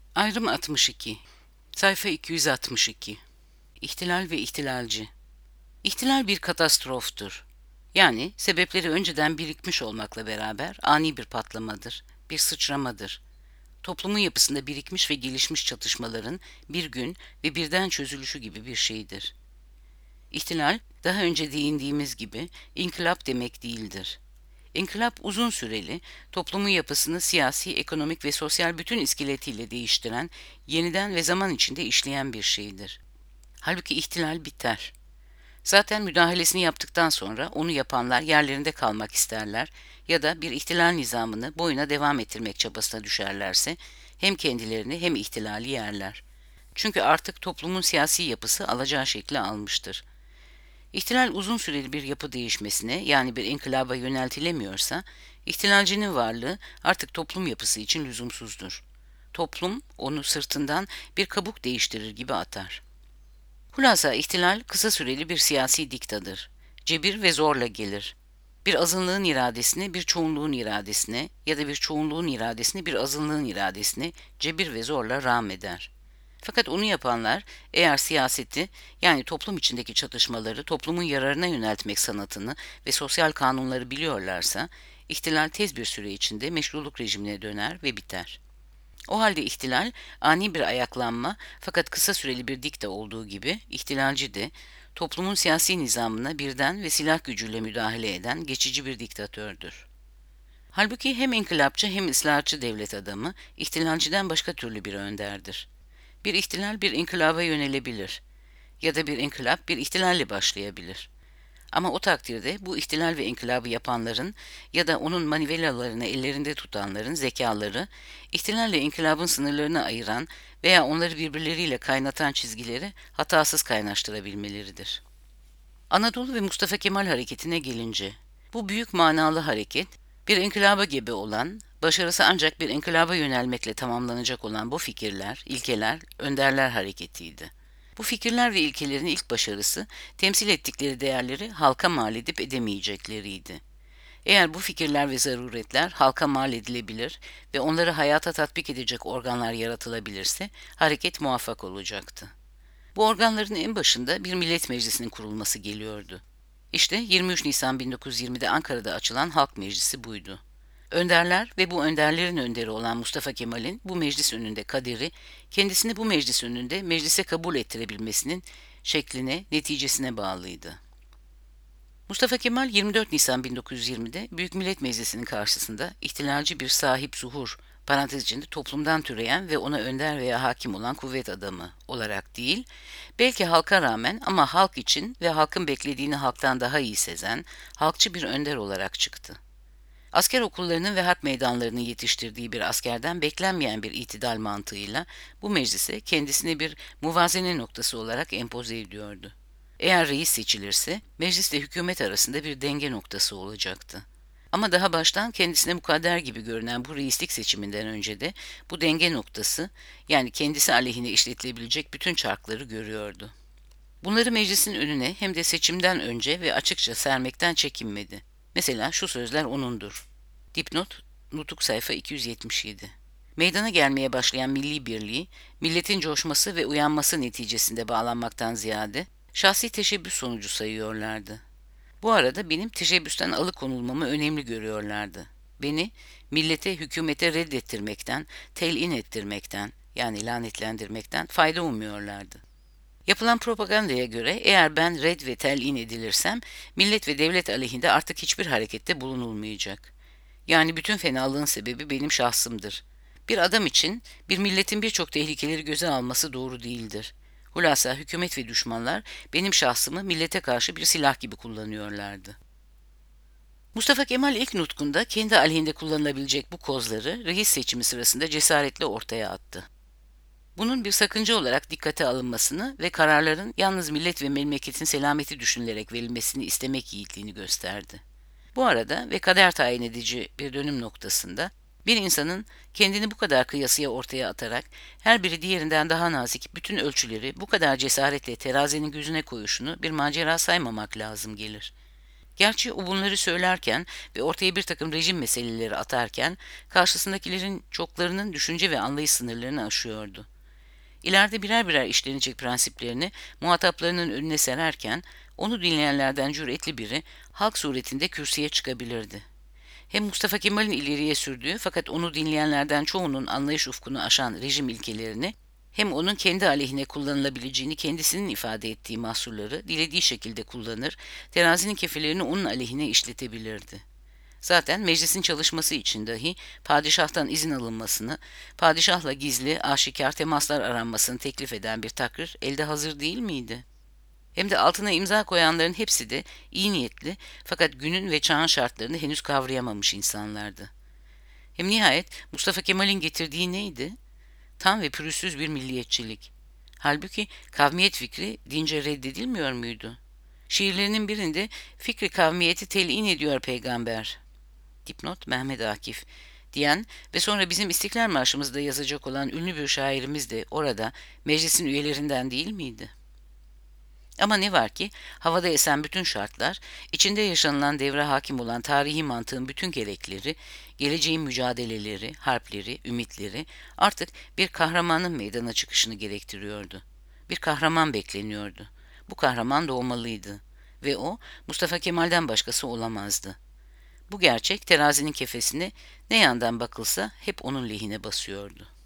Ayrım 62. Sayfa 262. İhtilal ve ihtilalci. İhtilal bir katastroftur. Yani sebepleri önceden birikmiş olmakla beraber ani bir patlamadır, bir sıçramadır. Toplumun yapısında birikmiş ve gelişmiş çatışmaların bir gün ve birden çözülüşü gibi bir şeydir. İhtilal, daha önce değindiğimiz gibi inkılap demek değildir. İnkılap uzun süreli, toplumun yapısını siyasi, ekonomik ve sosyal bütün iskeletiyle değiştiren, yeniden ve zaman içinde işleyen bir şeydir. Halbuki ihtilal biter. Zaten müdahalesini yaptıktan sonra onu yapanlar yerlerinde kalmak isterler ya da bir ihtilal nizamını boyuna devam ettirmek çabasına düşerlerse hem kendilerini hem ihtilali yerler. Çünkü artık toplumun siyasi yapısı alacağı şekli almıştır. İhtilal uzun süreli bir yapı değişmesine yani bir inkılaba yöneltilemiyorsa, ihtilalcinin varlığı artık toplum yapısı için lüzumsuzdur. Toplum onu sırtından bir kabuk değiştirir gibi atar. Hulasa ihtilal kısa süreli bir siyasi diktadır. Cebir ve zorla gelir. Bir azınlığın iradesini bir çoğunluğun iradesine ya da bir çoğunluğun iradesini bir azınlığın iradesine cebir ve zorla rağmeder. Fakat onu yapanlar eğer siyaseti yani toplum içindeki çatışmaları toplumun yararına yöneltmek sanatını ve sosyal kanunları biliyorlarsa ihtilal tez bir süre içinde meşruluk rejimine döner ve biter. O halde ihtilal ani bir ayaklanma fakat kısa süreli bir dikte olduğu gibi ihtilalci de toplumun siyasi nizamına birden ve silah gücüyle müdahale eden geçici bir diktatördür. Halbuki hem inkılapçı hem ıslahatçı devlet adamı ihtilalciden başka türlü bir önderdir. Bir ihtilal bir inkılaba yönelebilir ya da bir inkılap bir ihtilalle başlayabilir. Ama o takdirde bu ihtilal ve inkılabı yapanların ya da onun manivelalarını ellerinde tutanların zekaları, ihtilalle inkılabın sınırlarını ayıran veya onları birbirleriyle kaynatan çizgileri hatasız kaynaştırabilmeleridir. Anadolu ve Mustafa Kemal hareketine gelince, bu büyük manalı hareket, bir inkılaba gebe olan, başarısı ancak bir inkılaba yönelmekle tamamlanacak olan bu fikirler, ilkeler, önderler hareketiydi. Bu fikirler ve ilkelerin ilk başarısı, temsil ettikleri değerleri halka mal edip edemeyecekleriydi. Eğer bu fikirler ve zaruretler halka mal edilebilir ve onları hayata tatbik edecek organlar yaratılabilirse, hareket muvaffak olacaktı. Bu organların en başında bir millet meclisinin kurulması geliyordu. İşte 23 Nisan 1920'de Ankara'da açılan Halk Meclisi buydu. Önderler ve bu önderlerin önderi olan Mustafa Kemal'in bu meclis önünde kaderi, kendisini bu meclis önünde meclise kabul ettirebilmesinin şekline, neticesine bağlıydı. Mustafa Kemal 24 Nisan 1920'de Büyük Millet Meclisi'nin karşısında ihtilalci bir sahip zuhur, parantez içinde toplumdan türeyen ve ona önder veya hakim olan kuvvet adamı olarak değil, belki halka rağmen ama halk için ve halkın beklediğini halktan daha iyi sezen, halkçı bir önder olarak çıktı. Asker okullarının ve harp meydanlarının yetiştirdiği bir askerden beklenmeyen bir itidal mantığıyla bu meclise kendisini bir muvazene noktası olarak empoze ediyordu. Eğer reis seçilirse meclisle hükümet arasında bir denge noktası olacaktı. Ama daha baştan kendisine mukadder gibi görünen bu reislik seçiminden önce de bu denge noktası yani kendisi aleyhine işletilebilecek bütün çarkları görüyordu. Bunları meclisin önüne hem de seçimden önce ve açıkça sermekten çekinmedi. Mesela şu sözler onundur. Dipnot, Nutuk sayfa 277. Meydana gelmeye başlayan milli birliği, milletin coşması ve uyanması neticesinde bağlanmaktan ziyade, şahsi teşebbüs sonucu sayıyorlardı. Bu arada benim teşebbüsten alıkonulmamı önemli görüyorlardı. Beni, millete, hükümete reddettirmekten, telin ettirmekten, yani lanetlendirmekten fayda ummuyorlardı. Yapılan propagandaya göre eğer ben red ve telin edilirsem, millet ve devlet aleyhinde artık hiçbir harekette bulunulmayacak. Yani bütün fenalığın sebebi benim şahsımdır. Bir adam için bir milletin birçok tehlikeleri göze alması doğru değildir. Hulasa hükümet ve düşmanlar benim şahsımı millete karşı bir silah gibi kullanıyorlardı. Mustafa Kemal ilk nutkunda kendi aleyhinde kullanılabilecek bu kozları reis seçimi sırasında cesaretle ortaya attı. Bunun bir sakınca olarak dikkate alınmasını ve kararların yalnız millet ve memleketin selameti düşünülerek verilmesini istemek yiğitliğini gösterdi. Bu arada ve kader tayin edici bir dönüm noktasında bir insanın kendini bu kadar kıyasıya ortaya atarak her biri diğerinden daha nazik bütün ölçüleri bu kadar cesaretle terazinin gözüne koyuşunu bir macera saymamak lazım gelir. Gerçi o bunları söylerken ve ortaya bir takım rejim meseleleri atarken karşısındakilerin çoklarının düşünce ve anlayış sınırlarını aşıyordu. İleride birer birer işlenecek prensiplerini muhataplarının önüne sererken onu dinleyenlerden cüretli biri halk suretinde kürsüye çıkabilirdi. Hem Mustafa Kemal'in ileriye sürdüğü fakat onu dinleyenlerden çoğunun anlayış ufkunu aşan rejim ilkelerini hem onun kendi aleyhine kullanılabileceğini kendisinin ifade ettiği mahsurları dilediği şekilde kullanır, terazinin kefelerini onun aleyhine işletebilirdi. Zaten meclisin çalışması için dahi padişahtan izin alınmasını, padişahla gizli, aşikar temaslar aranmasını teklif eden bir takrir elde hazır değil miydi? Hem de altına imza koyanların hepsi de iyi niyetli fakat günün ve çağın şartlarını henüz kavrayamamış insanlardı. Hem nihayet Mustafa Kemal'in getirdiği neydi? Tam ve pürüzsüz bir milliyetçilik. Halbuki kavmiyet fikri dince reddedilmiyor muydu? Şiirlerinin birinde fikri kavmiyeti telin ediyor peygamber. Dipnot Mehmet Akif diyen ve sonra bizim İstiklal Marşımızda yazacak olan ünlü bir şairimiz de orada meclisin üyelerinden değil miydi? Ama ne var ki havada esen bütün şartlar, içinde yaşanılan devre hakim olan tarihi mantığın bütün gerekleri, geleceğin mücadeleleri, harpleri, ümitleri artık bir kahramanın meydana çıkışını gerektiriyordu. Bir kahraman bekleniyordu. Bu kahraman doğmalıydı ve o Mustafa Kemal'den başkası olamazdı. Bu gerçek terazinin kefesine ne yandan bakılsa hep onun lehine basıyordu.